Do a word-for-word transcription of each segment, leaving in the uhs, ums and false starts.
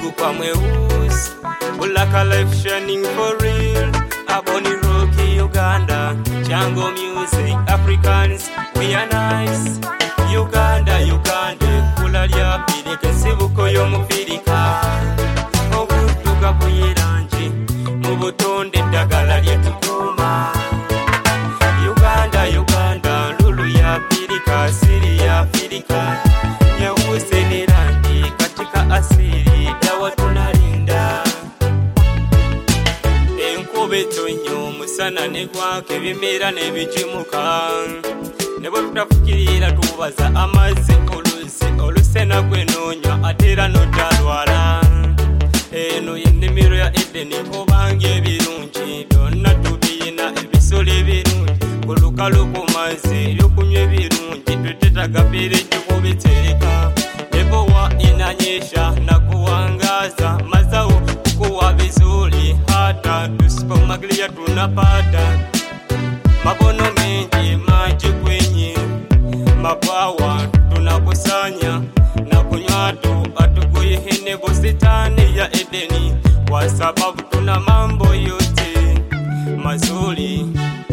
ndugu kwa mweusi. Black life shining for real. Aboni Rocky Uganda, Django music, Africans, we are nice. Uganda, Uganda, kulalia pirike sibuko yo mufirika. Obutuga buyiranje, mubutonde dagala lyetukuma. Uganda, Uganda, lulu ya pirika, siri ya Afrika. Nyeusi ni rangi katika asili, dawa tunalinda. Enkube tonyo musana negwake bimera nebijimuka. Nebo tutafukirira tubaza amazi oluzi olusena gwenonywa atera notalwala. Eno yenimiro ya Edeni obange ebirungi donna tubina ebisole ebirungi kulukalu ku mazi ebyokunywa ebirungi twetetagapire ekikubitereka. Nebo wa inanyesha na kuangaza mazao kuwa vizuri hata tusipomagilia tunapata mabono mengi maji kwenye mabawa tunakusanya na kunywa tu atukuye hene bustani ya Edeni kwa sababu tuna mambo yote mazuri.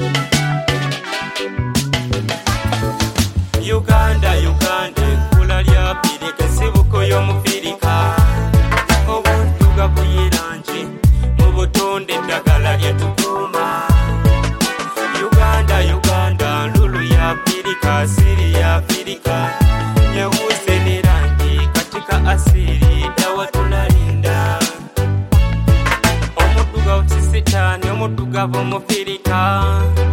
Uganda, Uganda, kulalia pirike sibuko yo mufirika. Obutuga buyiranje, mubutonde dagala lyetukuma. Uganda, Uganda, lulu ya pirika, siri ya Afrika. Nyeusi ni rangi katika asili, dawa tunalinda. Omutuga usisitani, omutuga bomufirika.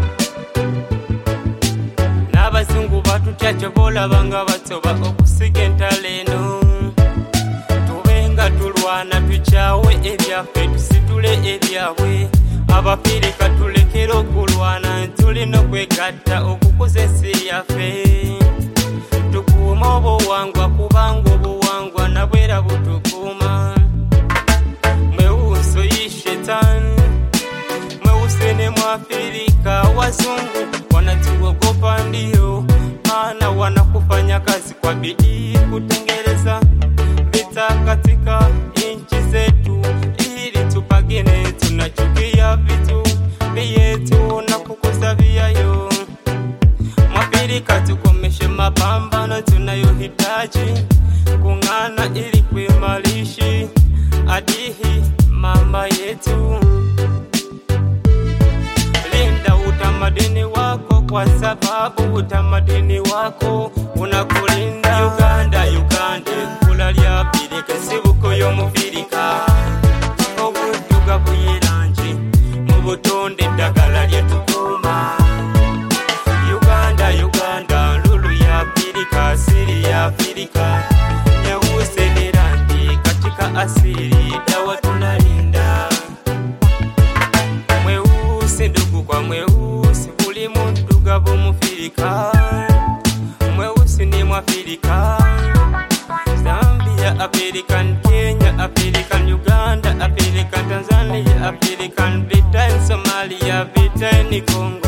N'abazungu batutyacho bolabanga batoba okusiga entalo eno. Tubenga tulwana tukyawe ebyaffe tusitule ebyabwe. Abafirika tulekera okulwana tulina okwegatta okukuza ensi yaffe. Tukuuma obuwangwa kubanga obuwangwa nabwera butukuuma. Mweusi oyi shetani, mweusi ne Mwafrika. Wazungu wanatuogopa ndio maana wanakufanya kazi kwa bidii kutengeneza vita katika nchi zetu ili tupagine. Tunachukia vitu vyetu na kukosa vyayo. Mwafrika tukomeshe mapambano tunayohitaji kung'ana ili kuimalishi adihi mama yetu. Linda utamaduni wako kwa sababu utamaduni wako unakulinda. Uganda, Uganda, kulalia pirike sibuko yo mufirika. Obutuga buyiranje, mubutonde dagala lyetukuma. Uganda, Uganda, lulu ya pirika, siri ya Afrika. Nyeusi ni rangi katika asili, dawa tunalinda. Mweusi ndugu kwa mweusi, buli muntu gabo mufirika. Mweusi ni Mwafrika. Zambia, African Kenya, African Uganda, African Tanzania, African Britain, Somalia, Britain, Congo.